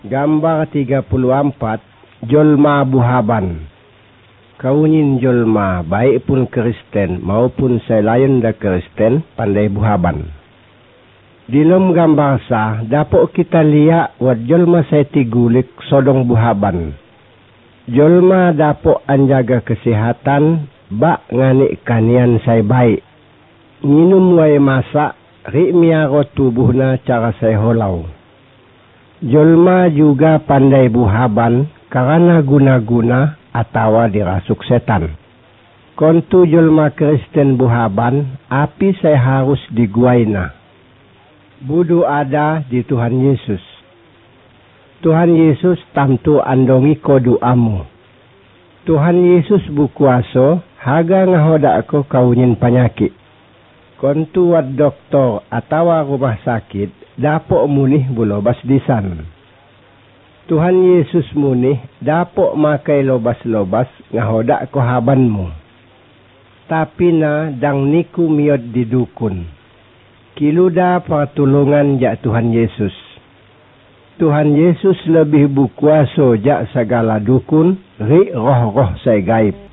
Gambar 34, Jolma Buhaban. Kaunyin jolma, baik pun Kristen maupun selain da Kristen, pandai buhaban. Di dalam gambar sah, dapat kita lihat wat jolma saya tigulik sodong buhaban. Jolma dapat anjaga kesehatan, bak nganik kanian saya baik. Minum wae masak, rik miaro tubuhna cara saya holau. Jolma juga pandai buhaban karena guna-guna atau dirasuk setan. Kontu jolma Kristen buhaban, api saya harus diguaina. Budu ada di Tuhan Yesus. Tuhan Yesus tamtu andongi kodu amu. Tuhan Yesus bukuaso, haga ngahoda aku kaunyin penyakit. Kontu wat doktor atau rumah sakit, dapok munih bulobas disan. Tuhan Yesus munih dapok makai lobas-lobas ngahoda kohabanmu. Tapi na dang niku miot di dukun. Kiluda pertulungan jak Tuhan Yesus. Tuhan Yesus lebih bukuaso jak segala dukun, ri roh-roh saya gaib.